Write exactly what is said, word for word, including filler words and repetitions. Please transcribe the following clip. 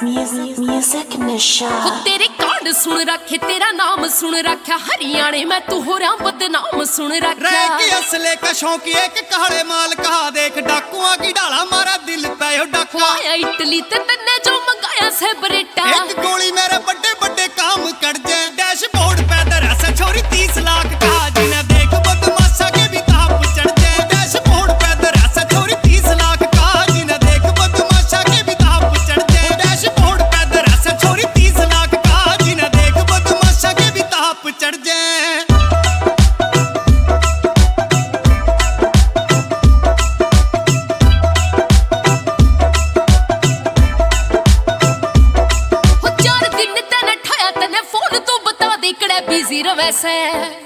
Music, music नशा तेरे card सुन रखे, तेरा नाम सुन रखा, हरियाणे में तू हो रहा बदनाम सुन रखा। कि असले का शौक एक काले माल कहा देख, डाकुआ की डाला मारा दिल पे डाका। आया इटली ते तन्ने जो मंगाया से बरेटा, एक गोली मेरे बड़े बड़े काम कर जाए। डैशबोर्ड पे दरअसल छोरी तीस लाख का, जिन्हें देख बदमाशा के भी ताप चढ़ जाए। डैशबोर्ड पे दरअसल छोरी तीस लाख का, जिन्हें देख बदमाशा के भी ताप चढ़ जाए। डैशबोर्ड पे दरअसल छोरी तीस लाख का, जिन्हें देख बदमाशा के भी ताप चढ़ जाए। बिजी रवैसे